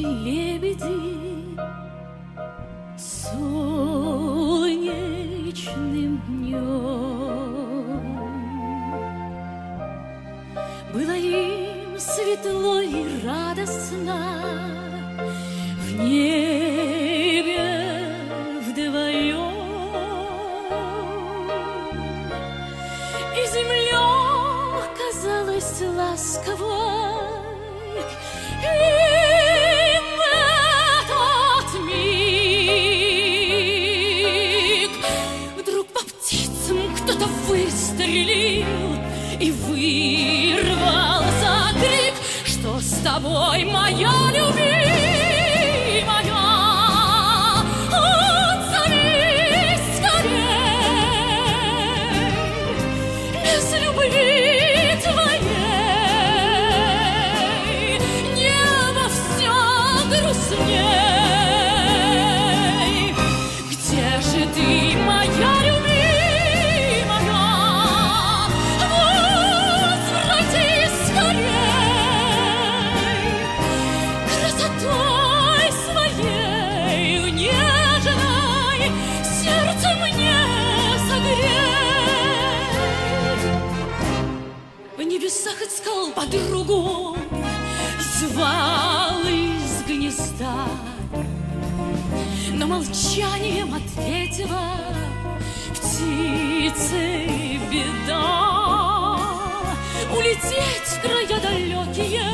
лебеди солнечным днем. Было им светло и радостно в небе вдвоем, и земля казалась ласковой, и в этот миг вдруг по птицам кто-то выстрелил, и вырвался крик: что с тобой, моя любимая? Отзовись скорей, без любви твоей небо все грустней. Где же ты, моя любимая? Возвратись скорей, красотой своей нежной сердце мне согрей. В небесах искал подругу, звал из гнезда, но молчанием ответила птицей беда. Улететь в края далекие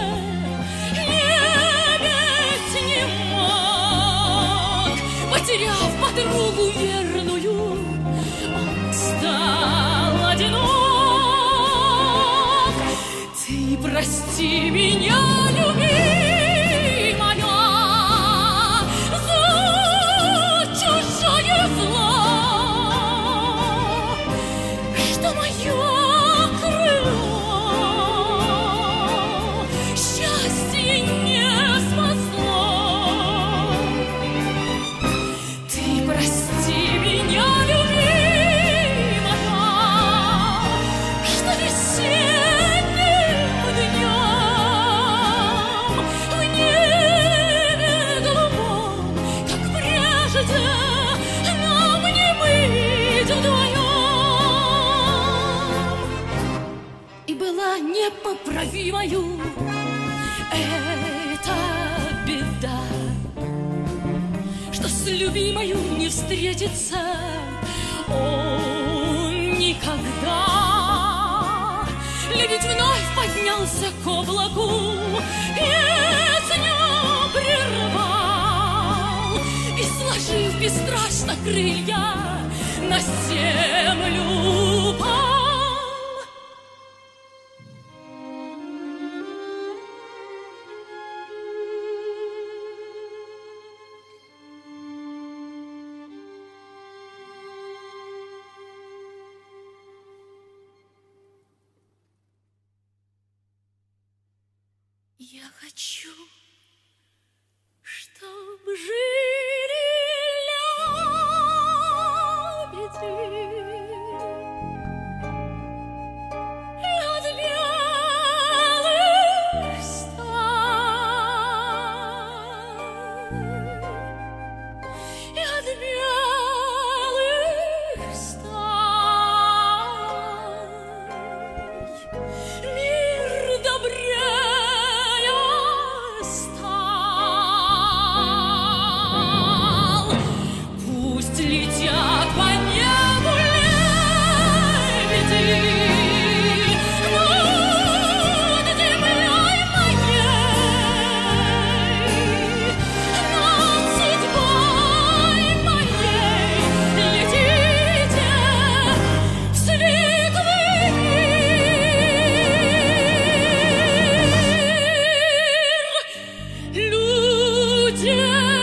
лебедь не мог. Потеряв подругу верную, он стал одинок. Ты прости меня, любимая, за чужое зло, что мое крыло счастье не спасло. Ты прости меня, любимая, что весенним днем в небе голубом, как прежде, нам не быть вдвоем. И была непоправимою эта беда, что с любимою не встретится он никогда. Лебедь вновь поднялся к облаку, песню прервал и, сложив бесстрашно крылья, на землю упал. Я хочу, чтобы жили лебеди от белых стай, от белых стай. Мир добрее летят по небу лебеди над землей моей, над судьбой моей. Летите в светлый мир людей.